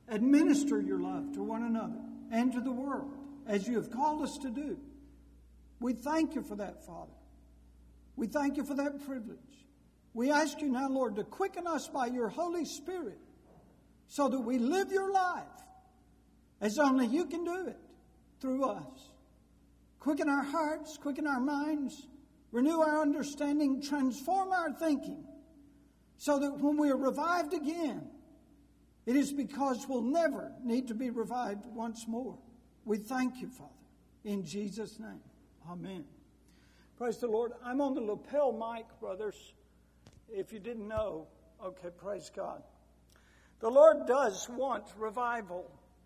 administer your love to one another and to the world as you have called us to do. We thank you for that, Father. We thank you for that privilege. We ask you now, Lord, to quicken us by your Holy Spirit so that we live your life as only you can do it through us. Quicken our hearts, quicken our minds, renew our understanding, transform our thinking so that when we are revived again, it is because we'll never need to be revived once more. We thank you, Father, in Jesus' name. Amen. Praise the Lord. I'm on the lapel mic, brothers. If you didn't know, okay, praise God. The Lord does want revival.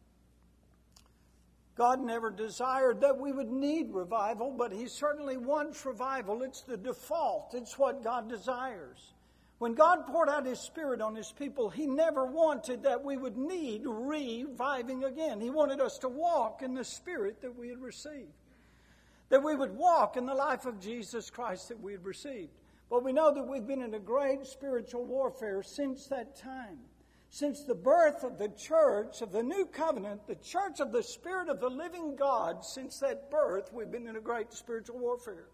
God never desired that we would need revival, but He certainly wants revival. It's the default. It's what God desires. When God poured out His Spirit on His people, He never wanted that we would need reviving again. He wanted us to walk in the Spirit that we had received. That we would walk in the life of Jesus Christ that we had received. But we know that we've been in a great spiritual warfare since that time. Since the birth of the church of the new covenant, the church of the Spirit of the living God, since that birth, we've been in a great spiritual warfare.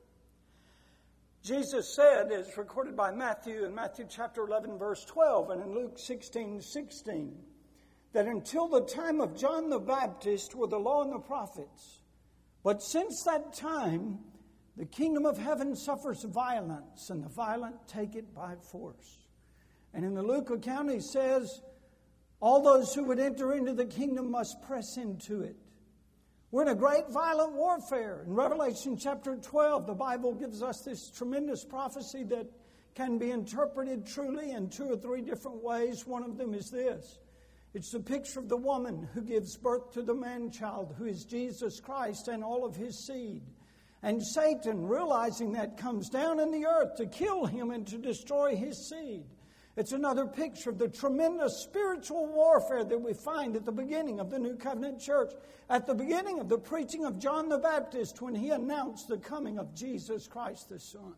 Jesus said, as recorded by Matthew in Matthew chapter 11, verse 12, and in Luke 16:16, that until the time of John the Baptist were the law and the prophets. But since that time, the kingdom of heaven suffers violence, and the violent take it by force. And in the Luke account, he says, all those who would enter into the kingdom must press into it. We're in a great violent warfare. In Revelation chapter 12, the Bible gives us this tremendous prophecy that can be interpreted truly in 2 or 3 different ways. One of them is this. It's the picture of the woman who gives birth to the man-child, who is Jesus Christ and all of His seed. And Satan, realizing that, comes down in the earth to kill him and to destroy his seed. It's another picture of the tremendous spiritual warfare that we find at the beginning of the New Covenant Church, at the beginning of the preaching of John the Baptist when he announced the coming of Jesus Christ the Son.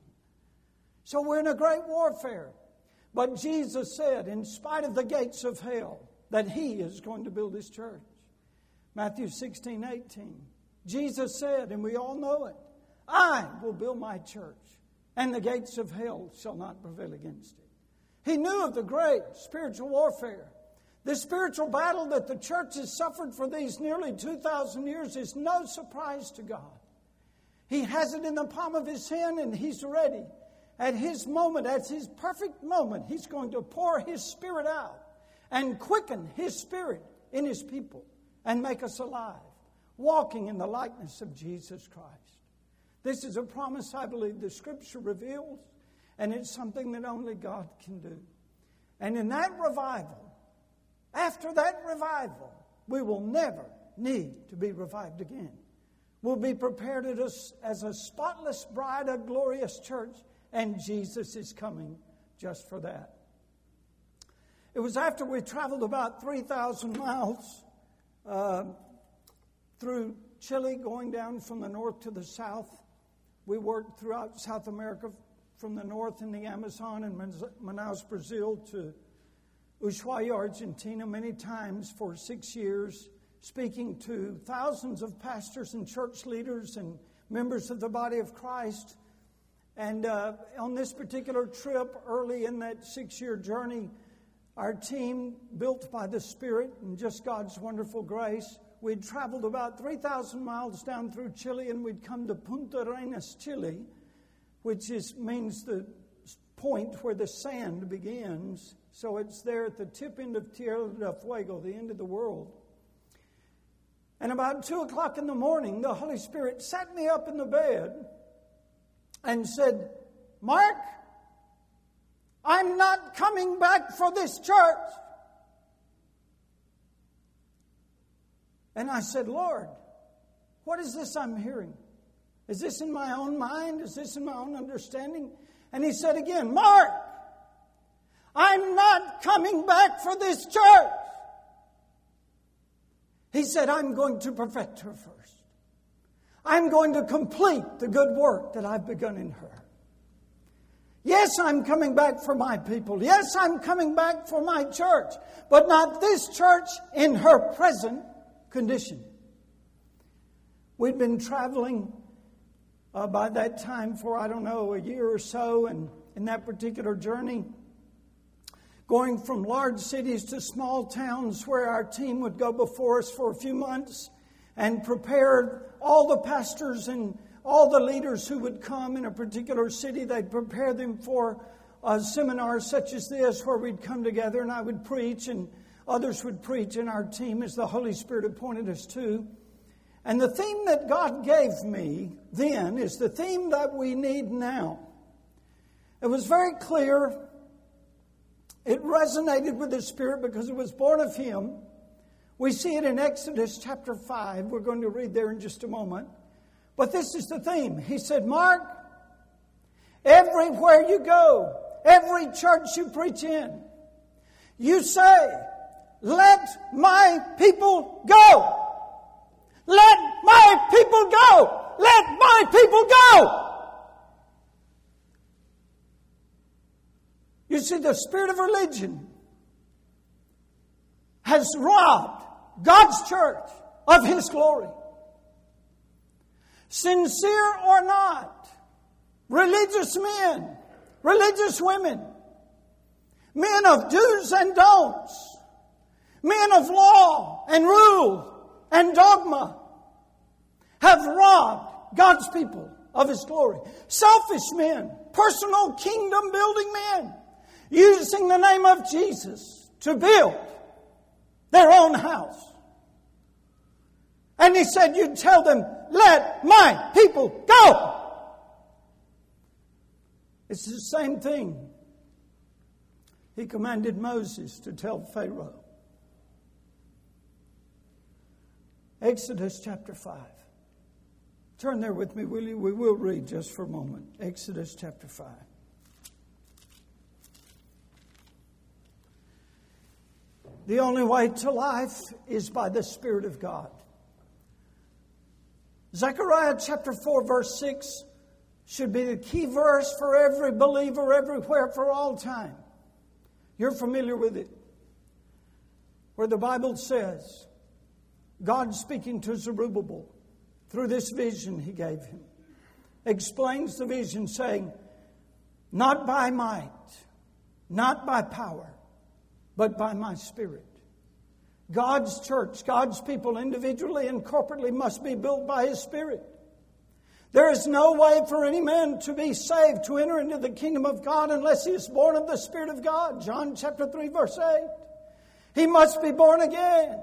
So we're in a great warfare. But Jesus said, in spite of the gates of hell, that He is going to build His church. Matthew 16:18. Jesus said, and we all know it, I will build my church, and the gates of hell shall not prevail against it. He knew of the great spiritual warfare. The spiritual battle that the church has suffered for these nearly 2,000 years is no surprise to God. He has it in the palm of His hand, and He's ready. At His moment, at His perfect moment, He's going to pour His Spirit out and quicken His Spirit in His people and make us alive, walking in the likeness of Jesus Christ. This is a promise I believe the Scripture reveals, and it's something that only God can do. And in that revival, after that revival, we will never need to be revived again. We'll be prepared as a spotless bride, a glorious church, and Jesus is coming just for that. It was after we traveled about 3,000 miles through Chile, going down from the north to the south. We worked throughout South America, from the north in the Amazon and Manaus, Brazil, to Ushuaia, Argentina, many times for 6 years, speaking to thousands of pastors and church leaders and members of the body of Christ. And on this particular trip, early in that 6-year journey, our team, built by the Spirit and just God's wonderful grace, we'd traveled about 3,000 miles down through Chile, and we'd come to Punta Arenas, Chile, which means the point where the sand begins. So it's there at the tip end of Tierra del Fuego, the end of the world. And about 2 o'clock in the morning, the Holy Spirit sat me up in the bed and said, Mark, I'm not coming back for this church. And I said, Lord, what is this I'm hearing? Is this in my own mind? Is this in my own understanding? And He said again, Mark, I'm not coming back for this church. He said, I'm going to perfect her first. I'm going to complete the good work that I've begun in her. Yes, I'm coming back for my people. Yes, I'm coming back for my church. But not this church in her present condition. We'd been traveling by that time for, a year or so. And in that particular journey, going from large cities to small towns where our team would go before us for a few months and prepare all the pastors and all the leaders who would come in a particular city. They'd prepare them for a seminar such as this where we'd come together and I would preach and others would preach in our team as the Holy Spirit had pointed us to. And the theme that God gave me then is the theme that we need now. It was very clear. It resonated with the Spirit because it was born of Him. We see it in Exodus chapter 5. We're going to read there in just a moment. But this is the theme. He said, Mark, everywhere you go, every church you preach in, you say, let my people go. Let my people go. Let my people go. You see, the spirit of religion has robbed God's church of His glory. Sincere or not, religious men, religious women, men of do's and don'ts, men of law and rule and dogma, have robbed God's people of His glory. Selfish men, personal kingdom building men, using the name of Jesus to build their own house. And He said, you tell them, let my people go. It's the same thing He commanded Moses to tell Pharaoh. Exodus chapter 5. Turn there with me, will you? We will read just for a moment. Exodus chapter 5. The only way to life is by the Spirit of God. Zechariah chapter 4 verse 6 should be the key verse for every believer everywhere for all time. You're familiar with it. Where the Bible says, God speaking to Zerubbabel through this vision He gave him, explains the vision saying, not by might, not by power, but by my Spirit. God's church, God's people individually and corporately must be built by His Spirit. There is no way for any man to be saved, to enter into the kingdom of God unless he is born of the Spirit of God. John chapter 3 verse 8. He must be born again.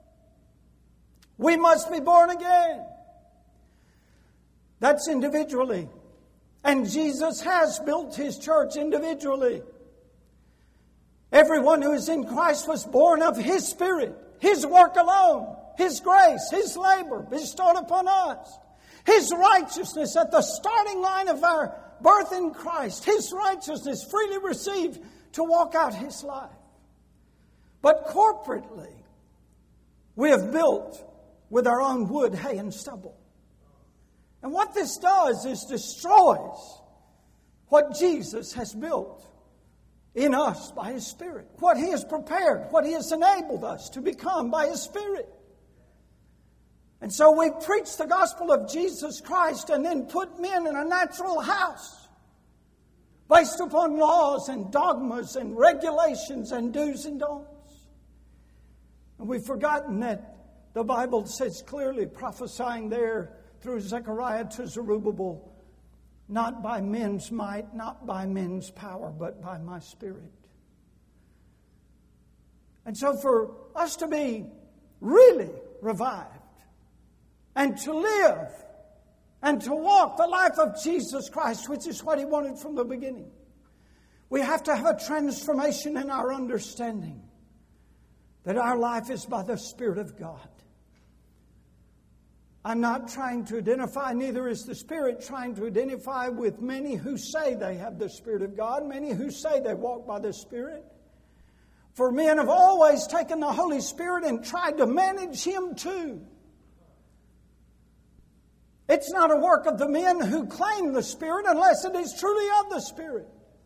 We must be born again. That's individually. And Jesus has built His church individually. Everyone who is in Christ was born of His Spirit, His work alone, His grace, His labor bestowed upon us, His righteousness at the starting line of our birth in Christ, His righteousness freely received to walk out His life. But corporately, we have built with our own wood, hay, and stubble. And what this does is destroys what Jesus has built in us by His Spirit. What He has prepared, what He has enabled us to become by His Spirit. And so we preach the gospel of Jesus Christ and then put men in a natural house based upon laws and dogmas and regulations and do's and don'ts. And we've forgotten that the Bible says clearly, prophesying there through Zechariah to Zerubbabel, not by men's might, not by men's power, but by my Spirit. And so for us to be really revived and to live and to walk the life of Jesus Christ, which is what He wanted from the beginning, we have to have a transformation in our understanding that our life is by the Spirit of God. I'm not trying to identify, neither is the Spirit trying to identify with many who say they have the Spirit of God, many who say they walk by the Spirit. For men have always taken the Holy Spirit and tried to manage Him too. It's not a work of the men who claim the Spirit unless it is truly of the Spirit.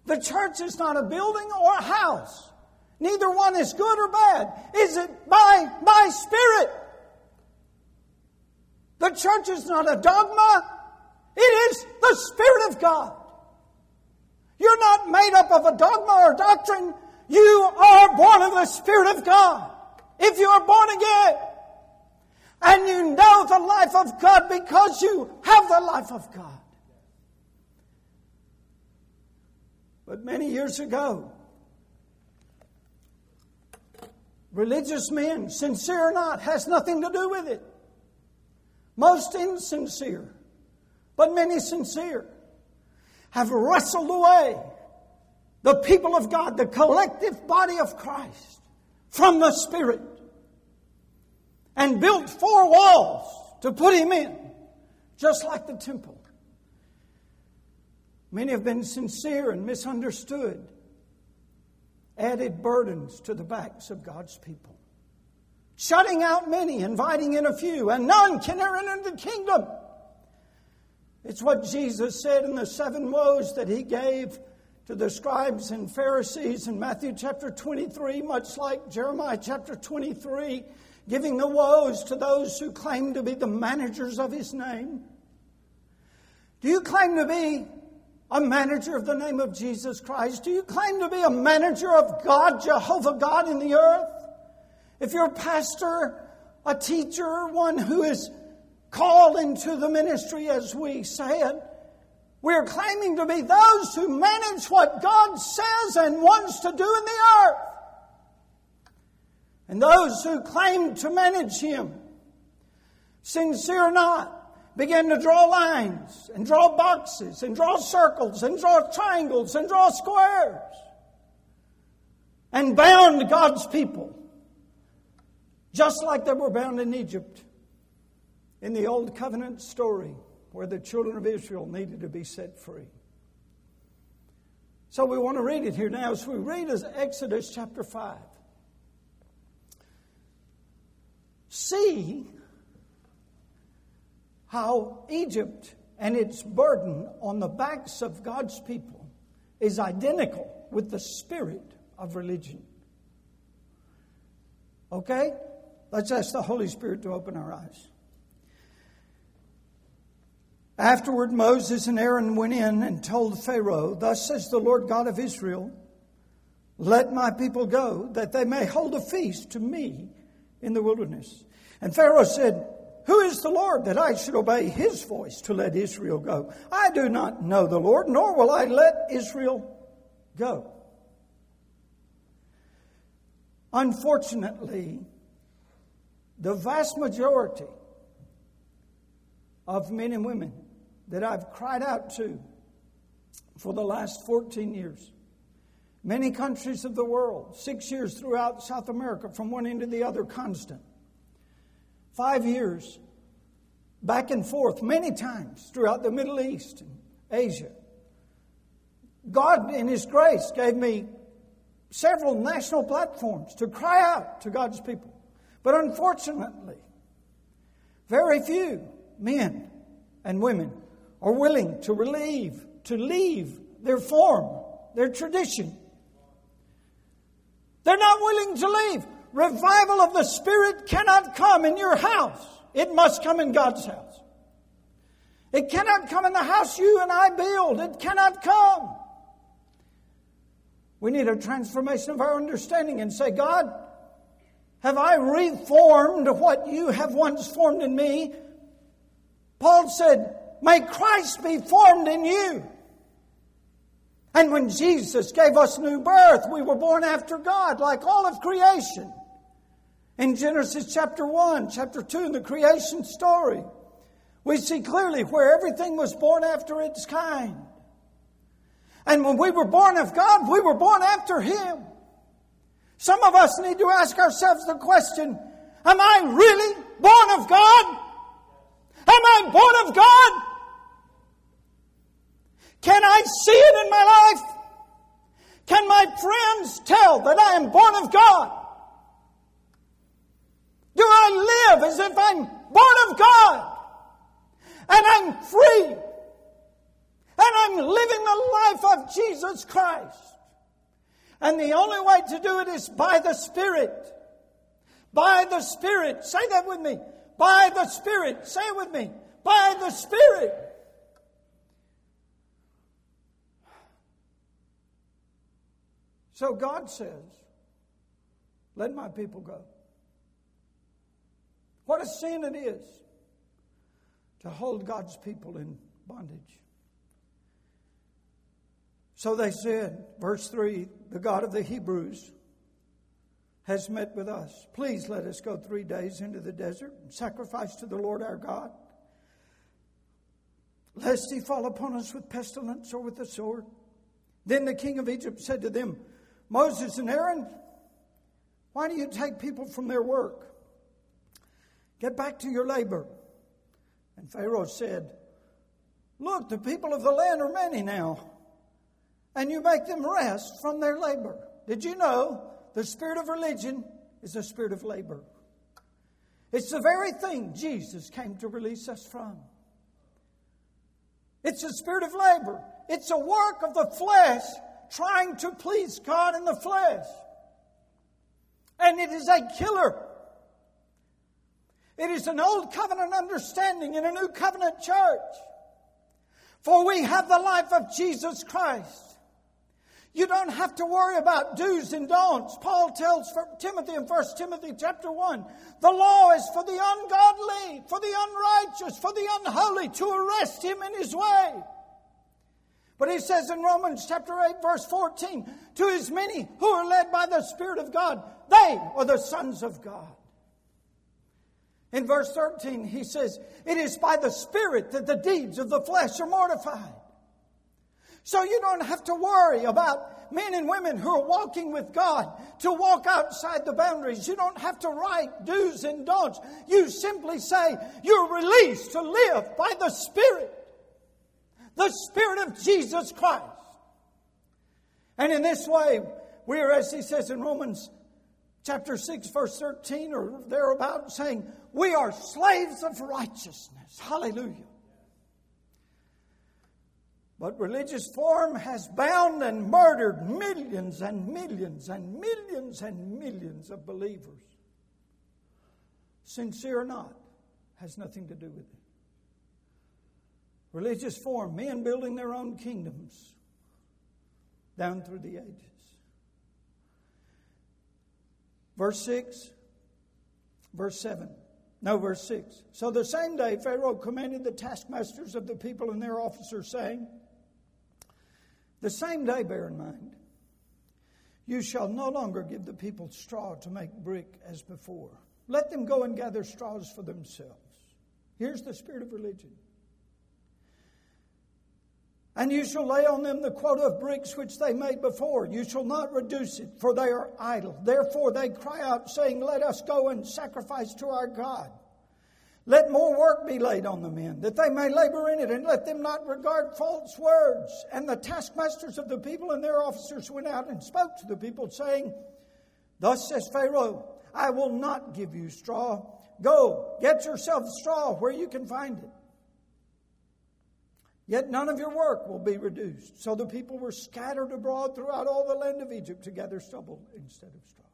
The church is not a building or a house. Neither one is good or bad. Is it by my Spirit? The church is not a dogma. It is the Spirit of God. You're not made up of a dogma or doctrine. You are born of the Spirit of God. If you are born again, and you know the life of God because you have the life of God. But many years ago, religious men, sincere or not, has nothing to do with it. Most insincere, but many sincere, have wrestled away the people of God, the collective body of Christ, from the Spirit, and built 4 walls to put Him in, just like the temple. Many have been sincere and misunderstood, added burdens to the backs of God's people, shutting out many, inviting in a few, and none can enter into the kingdom. It's what Jesus said in the 7 woes that He gave to the scribes and Pharisees in Matthew chapter 23, much like Jeremiah chapter 23, giving the woes to those who claim to be the managers of His name. Do you claim to be a manager of the name of Jesus Christ? Do you claim to be a manager of God, Jehovah God in the earth? If you're a pastor, a teacher, one who is called into the ministry, as we say it, we're claiming to be those who manage what God says and wants to do in the earth. And those who claim to manage Him, sincere or not, begin to draw lines and draw boxes and draw circles and draw triangles and draw squares and bound God's people, just like they were bound in Egypt in the Old Covenant story where the children of Israel needed to be set free. So we want to read it here now. As we read Exodus chapter 5, see how Egypt and its burden on the backs of God's people is identical with the spirit of religion. Okay? Let's ask the Holy Spirit to open our eyes. Afterward, Moses and Aaron went in and told Pharaoh, "Thus says the Lord God of Israel, let my people go, that they may hold a feast to me in the wilderness." And Pharaoh said, "Who is the Lord that I should obey His voice to let Israel go? I do not know the Lord, nor will I let Israel go." Unfortunately, the vast majority of men and women that I've cried out to for the last 14 years, many countries of the world, 6 years throughout South America, from one end to the other, constant. 5 years back and forth many times throughout the Middle East and Asia. God, in His grace, gave me several national platforms to cry out to God's people. But unfortunately, very few men and women are willing to leave their form, their tradition. They're not willing to leave. Revival of the Spirit cannot come in your house. It must come in God's house. It cannot come in the house you and I build. It cannot come. We need a transformation of our understanding and say, "God, have I reformed what you have once formed in me?" Paul said, "May Christ be formed in you." And when Jesus gave us new birth, we were born after God, like all of creation. In Genesis chapter 1, chapter 2, in the creation story, we see clearly where everything was born after its kind. And when we were born of God, we were born after Him. Some of us need to ask ourselves the question, am I really born of God? Am I born of God? Can I see it in my life? Can my friends tell that I am born of God? Do I live as if I'm born of God? And I'm free. And And I'm living the life of Jesus Christ. And the only way to do it is by the Spirit. By the Spirit. Say that with me. By the Spirit. Say it with me. By the Spirit. So God says, let my people go. What a sin it is to hold God's people in bondage. So they said, verse 3, the God of the Hebrews has met with us. Please let us go 3 days into the desert and sacrifice to the Lord our God, lest he fall upon us with pestilence or with the sword. Then the king of Egypt said to them, Moses and Aaron, why do you take people from their work? Get back to your labor. And Pharaoh said, look, the people of the land are many now, and you make them rest from their labor. Did you know the spirit of religion is a spirit of labor? It's the very thing Jesus came to release us from. It's a spirit of labor. It's a work of the flesh trying to please God in the flesh. And it is a killer. It is an old covenant understanding in a new covenant church. For we have the life of Jesus Christ. You don't have to worry about do's and don'ts. Paul tells Timothy in 1 Timothy chapter 1, the law is for the ungodly, for the unrighteous, for the unholy to arrest him in his way. But he says in Romans chapter 8 verse 14, to as many who are led by the Spirit of God, they are the sons of God. In verse 13 he says, it is by the Spirit that the deeds of the flesh are mortified. So you don't have to worry about men and women who are walking with God to walk outside the boundaries. You don't have to write do's and don'ts. You simply say you're released to live by the Spirit. The Spirit of Jesus Christ. And in this way, we are, as he says in Romans chapter 6, verse 13, or thereabout, saying, we are slaves of righteousness. Hallelujah. But religious form has bound and murdered millions and millions and millions and millions of believers. Sincere or not, has nothing to do with it. Religious form, men building their own kingdoms down through the ages. Verse 6, verse 7. No, verse 6. So the same day Pharaoh commanded the taskmasters of the people and their officers, saying, the same day, bear in mind, you shall no longer give the people straw to make brick as before. Let them go and gather straws for themselves. Here's the spirit of religion. And you shall lay on them the quota of bricks which they made before. You shall not reduce it, for they are idle. Therefore they cry out, saying, let us go and sacrifice to our God. Let more work be laid on the men, that they may labor in it, and let them not regard false words. And the taskmasters of the people and their officers went out and spoke to the people, saying, thus says Pharaoh, I will not give you straw. Go, get yourself straw where you can find it. Yet none of your work will be reduced. So the people were scattered abroad throughout all the land of Egypt to gather stubble instead of straw.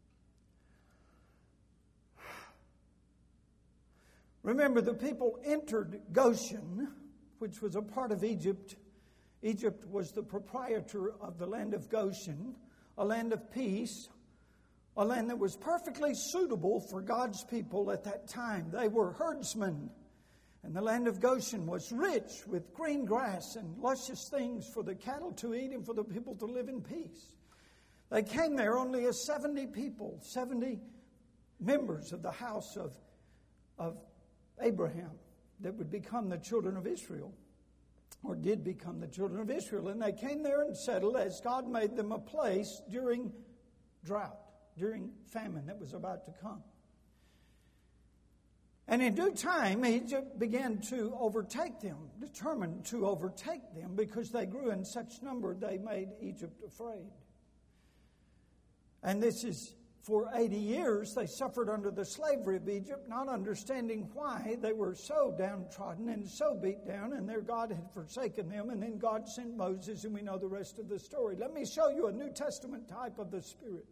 Remember, the people entered Goshen, which was a part of Egypt. Egypt was the proprietor of the land of Goshen, a land of peace, a land that was perfectly suitable for God's people at that time. They were herdsmen, and the land of Goshen was rich with green grass and luscious things for the cattle to eat and for the people to live in peace. They came there only as 70 people, 70 members of the house of Abraham that would become the children of Israel, or did become the children of Israel. And they came there and settled as God made them a place during drought, during famine that was about to come. And in due time, Egypt began to overtake them, determined to overtake them, because they grew in such number they made Egypt afraid. And this is For 80 years, they suffered under the slavery of Egypt, not understanding why they were so downtrodden and so beat down, and their God had forsaken them. And then God sent Moses, and we know the rest of the story. Let me show you a New Testament type of the Spirit.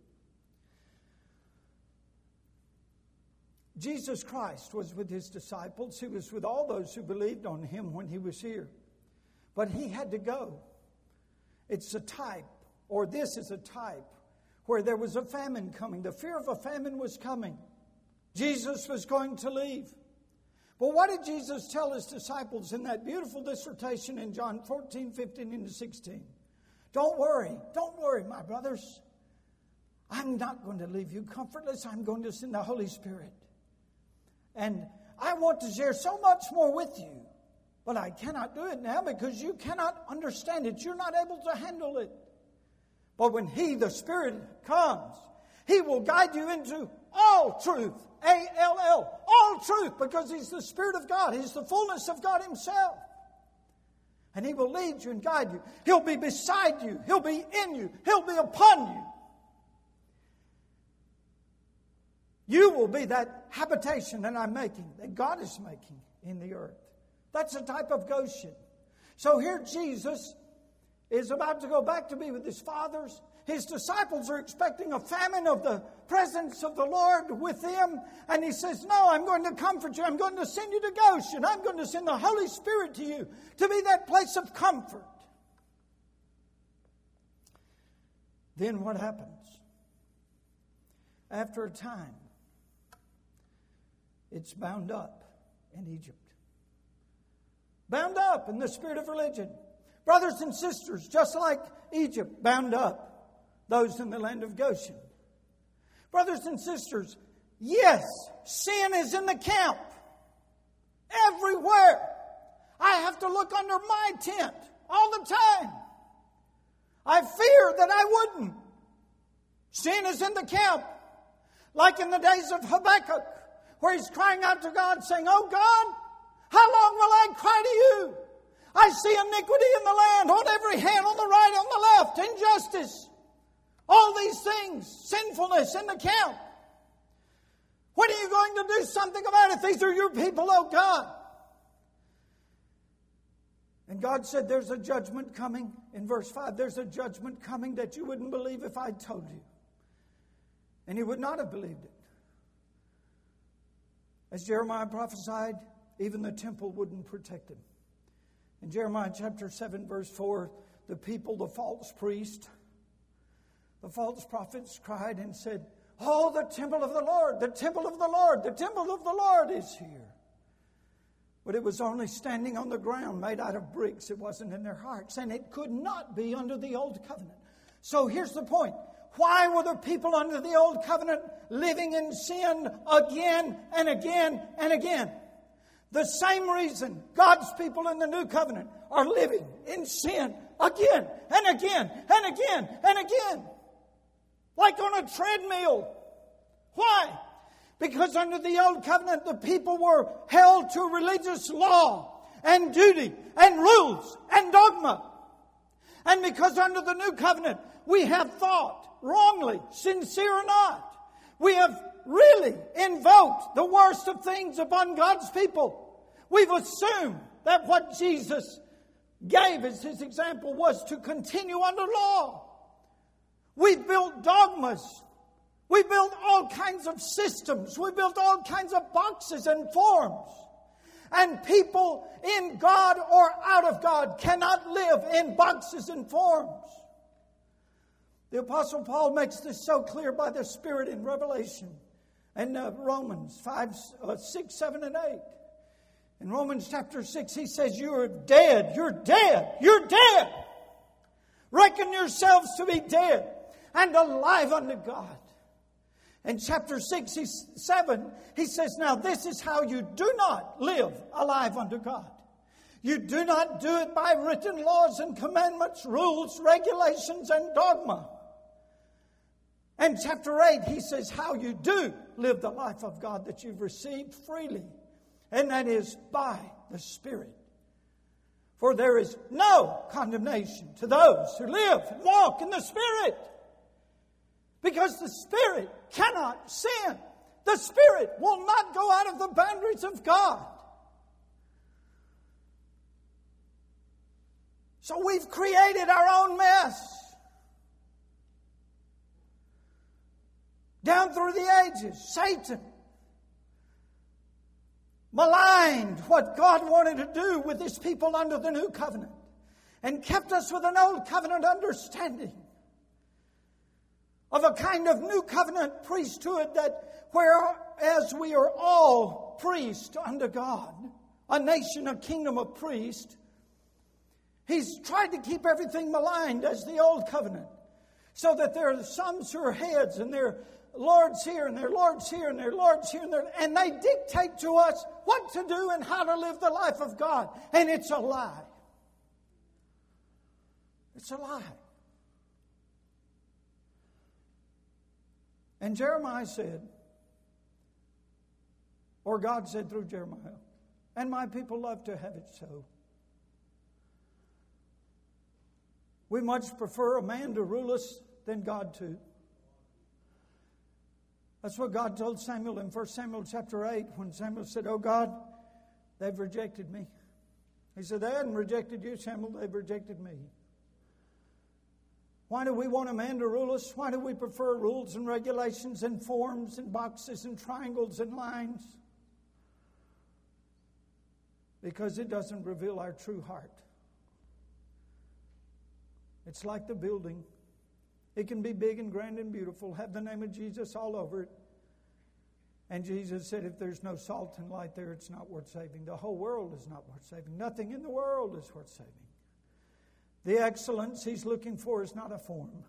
Jesus Christ was with his disciples. He was with all those who believed on him when he was here. But he had to go. It's a type, or this is a type, where there was a famine coming. The fear of a famine was coming. Jesus was going to leave. But what did Jesus tell his disciples in that beautiful dissertation in John 14, 15, and 16? Don't worry, my brothers. I'm not going to leave you comfortless. I'm going to send the Holy Spirit. And I want to share so much more with you. But I cannot do it now because you cannot understand it. You're not able to handle it. But when He, the Spirit, comes, He will guide you into all truth. A-L-L. All truth. Because He's the Spirit of God. He's the fullness of God Himself. And He will lead you and guide you. He'll be beside you. He'll be in you. He'll be upon you. You will be that habitation that I'm making, that God is making in the earth. That's a type of Goshen. So here Jesus is about to go back to be with His fathers. His disciples are expecting a famine of the presence of the Lord with them. And He says, no, I'm going to comfort you. I'm going to send you to Goshen. I'm going to send the Holy Spirit to you to be that place of comfort. Then what happens? After a time, it's bound up in Egypt. Bound up in the spirit of religion. Brothers and sisters, just like Egypt bound up those in the land of Goshen. Brothers and sisters, yes, sin is in the camp. Everywhere. I have to look under my tent all the time. I fear that I wouldn't. Sin is in the camp. Like in the days of Habakkuk, where he's crying out to God, saying, oh God, how long will I cry to you? I see iniquity in the land, on every hand, on the right, on the left, injustice. All these things, sinfulness in the camp. When are you going to do something about it? These are your people, oh God. And God said, there's a judgment coming. In verse 5, there's a judgment coming that you wouldn't believe if I told you. And he would not have believed it. As Jeremiah prophesied, even the temple wouldn't protect him. In Jeremiah chapter 7, verse 4, the people, the false priest, the false prophets cried and said, oh, the temple of the Lord, the temple of the Lord, the temple of the Lord is here. But it was only standing on the ground made out of bricks. It wasn't in their hearts. And it could not be under the old covenant. So here's the point. Why were the people under the old covenant living in sin again and again and again? The same reason God's people in the new covenant are living in sin again and again and again and again. Like on a treadmill. Why? Because under the old covenant the people were held to religious law and duty and rules and dogma. And because under the new covenant we have thought wrongly, sincere or not, we have really invoked the worst of things upon God's people. We've assumed that what Jesus gave as His example was to continue under law. We've built dogmas. We built all kinds of systems. We built all kinds of boxes and forms. And people in God or out of God cannot live in boxes and forms. The Apostle Paul makes this so clear by the Spirit in Revelation and Romans 5, 6, 7, and 8. In Romans chapter 6, he says, you're dead, you're dead, you're dead. Reckon yourselves to be dead and alive unto God. In chapter 6, 7, he says, now this is how you do not live alive unto God. You do not do it by written laws and commandments, rules, regulations, and dogma. And chapter 8, he says how you do live the life of God that you've received freely. And that is by the Spirit. For there is no condemnation to those who live and walk in the Spirit. Because the Spirit cannot sin. The Spirit will not go out of the boundaries of God. So we've created our own mess. Down through the ages, Satan maligned what God wanted to do with His people under the new covenant and kept us with an old covenant understanding of a kind of new covenant priesthood that whereas we are all priests unto God, a nation, a kingdom of priests, He's tried to keep everything maligned as the old covenant, so that there are some who are heads and they're lords here and they're lords here and they're lords here and they dictate to us what to do and how to live the life of God. And it's a lie. It's a lie. And Jeremiah said, or God said through Jeremiah, and my people love to have it so. We much prefer a man to rule us than God to. That's what God told Samuel in 1 Samuel chapter 8 when Samuel said, "Oh God, they've rejected me." He said, "They hadn't rejected you, Samuel, they've rejected me." Why do we want a man to rule us? Why do we prefer rules and regulations and forms and boxes and triangles and lines? Because it doesn't reveal our true heart. It's like the building. It can be big and grand and beautiful, have the name of Jesus all over it. And Jesus said, if there's no salt and light there, it's not worth saving. The whole world is not worth saving. Nothing in the world is worth saving. The excellence He's looking for is not a form.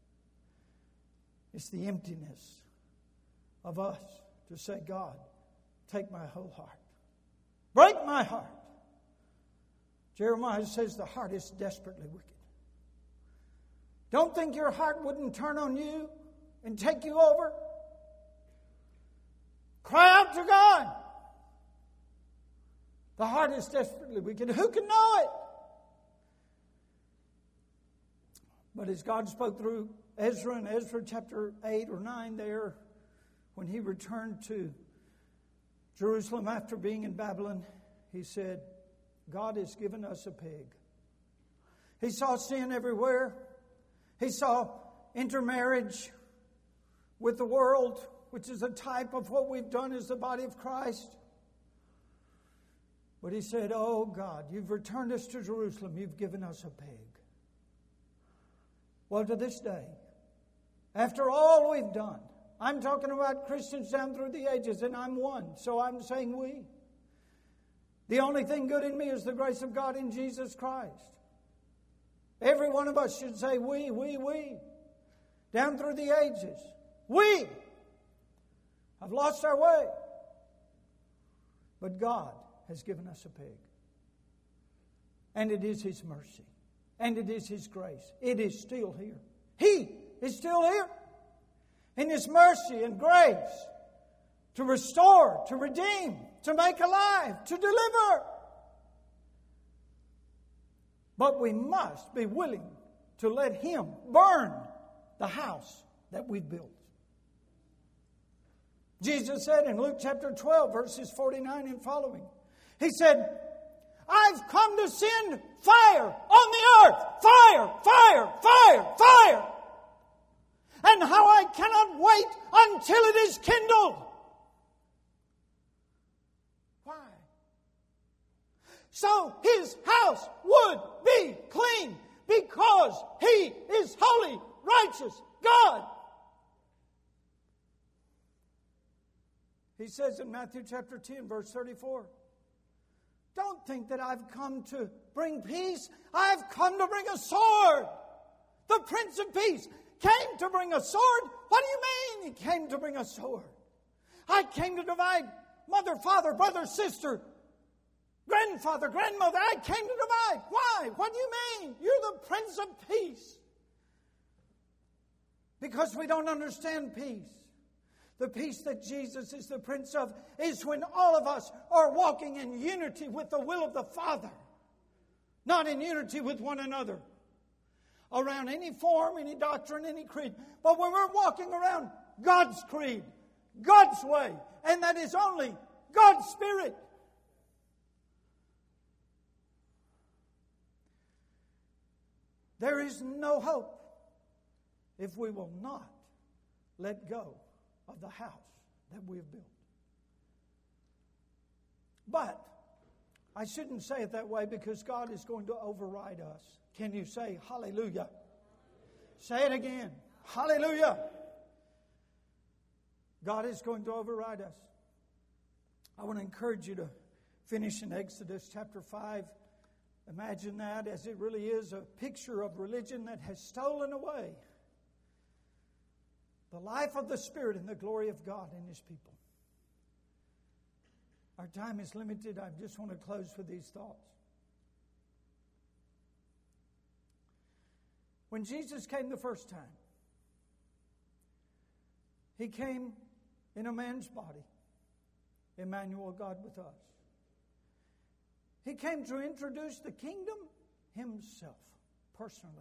It's the emptiness of us to say, God, take my whole heart. Break my heart. Jeremiah says the heart is desperately wicked. Don't think your heart wouldn't turn on you and take you over. Cry out to God. The heart is desperately wicked. Who can know it? But as God spoke through Ezra in Ezra chapter 8 or 9 there, when he returned to Jerusalem after being in Babylon, he said, God has given us a pig. He saw sin everywhere. He saw intermarriage with the world, which is a type of what we've done as the body of Christ. But he said, oh God, you've returned us to Jerusalem. You've given us a pig. Well, to this day, after all we've done, I'm talking about Christians down through the ages, and I'm one, so I'm saying we. The only thing good in me is the grace of God in Jesus Christ. Every one of us should say we. Down through the ages. We have lost our way. But God has given us a pig. And it is His mercy. And it is His grace. It is still here. He is still here. In His mercy and grace. To restore, to redeem, to make alive, to deliver. But we must be willing to let Him burn the house that we've built. Jesus said in Luke chapter 12, verses 49 and following, He said, I've come to send fire on the earth. Fire, fire, fire, fire. And how I cannot wait until it is kindled. Why? So His house would be clean because He is holy, righteous God. He says in Matthew chapter 10, verse 34, don't think that I've come to bring peace. I've come to bring a sword. The Prince of Peace came to bring a sword. What do you mean He came to bring a sword? I came to divide mother, father, brother, sister, grandfather, grandmother. I came to divide. Why? What do you mean? You're the Prince of Peace. Because we don't understand peace. The peace that Jesus is the Prince of is when all of us are walking in unity with the will of the Father, not in unity with one another. around any form, any doctrine, any creed. But when we're walking around God's creed, God's way, and that is only God's Spirit, there is no hope if we will not let go of the house that we have built. But I shouldn't say it that way, because God is going to override us. Can you say hallelujah? Say it again. Hallelujah. God is going to override us. I want to encourage you to finish in Exodus chapter 5. Imagine that as it really is a picture of religion that has stolen away the life of the Spirit and the glory of God in His people. Our time is limited. I just want to close with these thoughts. When Jesus came the first time, He came in a man's body. Emmanuel, God with us. He came to introduce the kingdom Himself, personally.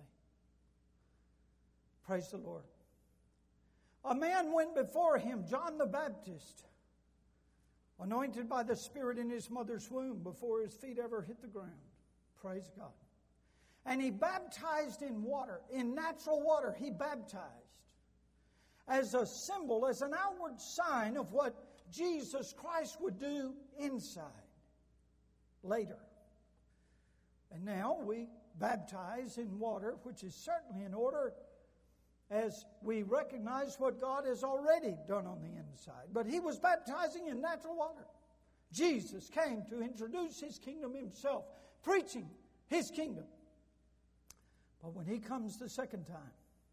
Praise the Lord. A man went before Him, John the Baptist, anointed by the Spirit in his mother's womb before his feet ever hit the ground. Praise God. And he baptized in water, in natural water. He baptized as a symbol, as an outward sign of what Jesus Christ would do inside later. And now we baptize in water, which is certainly in order as we recognize what God has already done on the inside. But He was baptizing in natural water. Jesus came to introduce His kingdom Himself, preaching His kingdom. But when He comes the second time,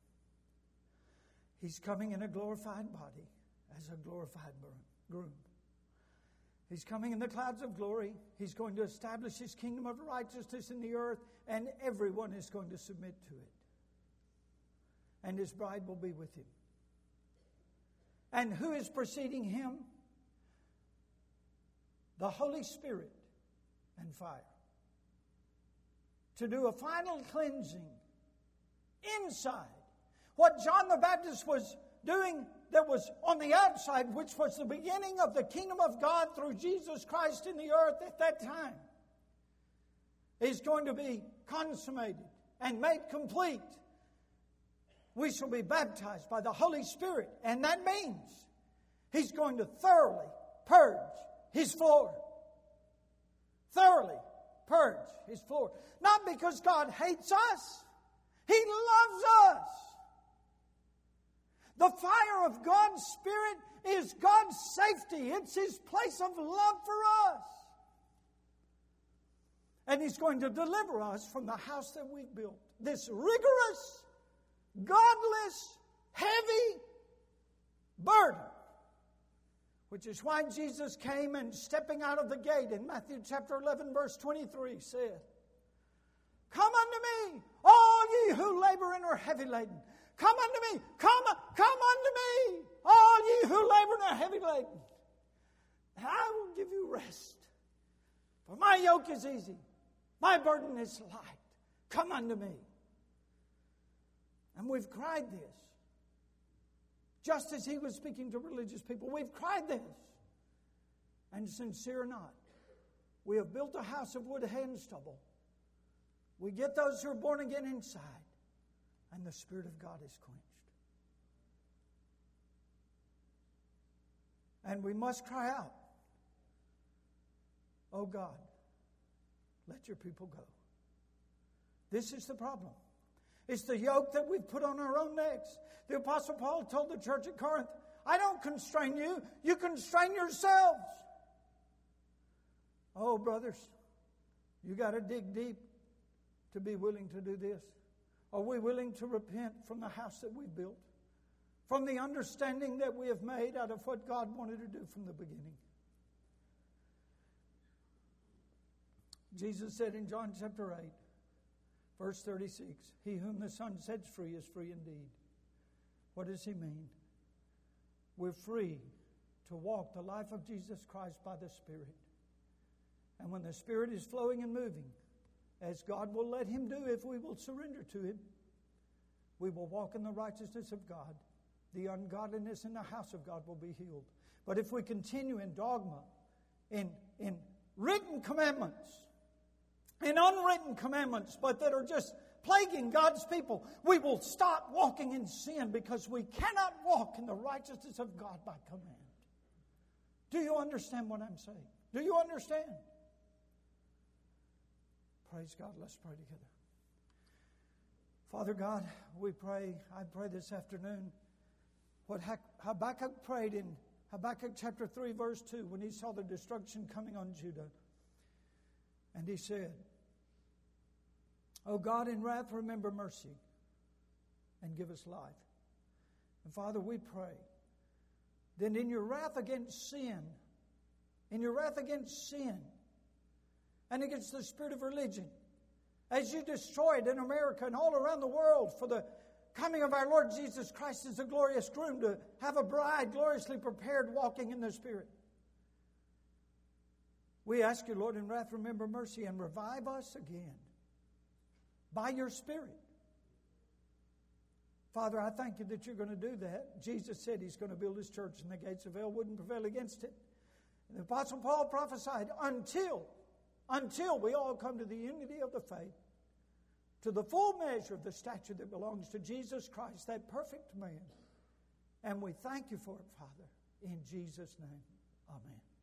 He's coming in a glorified body as a glorified groom. He's coming in the clouds of glory. He's going to establish His kingdom of righteousness in the earth, and everyone is going to submit to it. And His bride will be with Him. And who is preceding Him? The Holy Spirit and fire. To do a final cleansing inside. What John the Baptist was doing that was on the outside, which was the beginning of the kingdom of God through Jesus Christ in the earth at that time, is going to be consummated and made complete. We shall be baptized by the Holy Spirit, and that means He's going to thoroughly purge His floor. Thoroughly purge His floor. Not because God hates us. He loves us. The fire of God's Spirit is God's safety. It's His place of love for us. And He's going to deliver us from the house that we've built. This rigorous, godless, heavy burden. Which is why Jesus came and stepping out of the gate in Matthew chapter 11 verse 23 said, "Come unto me, all ye who labor and are heavy laden. Come unto me, come unto me, all ye who labor and are heavy laden. And I will give you rest. For my yoke is easy, my burden is light. Come unto me." And we've cried this. Just as He was speaking to religious people, we've cried this. And sincere or not, we have built a house of wood, hay, and stubble. We get those who are born again inside, and the Spirit of God is quenched. And we must cry out, "Oh God, let your people go." This is the problem. It's the yoke that we've put on our own necks. The Apostle Paul told the church at Corinth, "I don't constrain you, you constrain yourselves." Oh, brothers, you got to dig deep to be willing to do this. Are we willing to repent from the house that we built? From the understanding that we have made out of what God wanted to do from the beginning? Jesus said in John chapter 8, verse 36, "He whom the Son sets free is free indeed." What does He mean? We're free to walk the life of Jesus Christ by the Spirit. And when the Spirit is flowing and moving, as God will let Him do if we will surrender to Him, We will walk in the righteousness of God. The ungodliness in the house of God will be healed. But if we continue in dogma, in written commandments, in unwritten commandments, but that are just plaguing God's people, we will stop walking in sin because we cannot walk in the righteousness of God by command. Do you understand what I'm saying? Do you understand? Praise God. Let's pray together. Father God, we pray, I pray this afternoon what Habakkuk prayed in Habakkuk chapter 3 verse 2 when he saw the destruction coming on Judah. And he said, "O God, in wrath remember mercy and give us life." And Father, we pray that in your wrath against sin, and against the spirit of religion, as you destroyed in America and all around the world for the coming of our Lord Jesus Christ as a glorious groom to have a bride gloriously prepared walking in the Spirit. We ask you, Lord, in wrath remember mercy and revive us again by your Spirit. Father, I thank you that you're going to do that. Jesus said He's going to build His church and the gates of hell wouldn't prevail against it. And the Apostle Paul prophesied until we all come to the unity of the faith, to the full measure of the stature that belongs to Jesus Christ, that perfect man. And we thank you for it, Father. In Jesus' name, amen.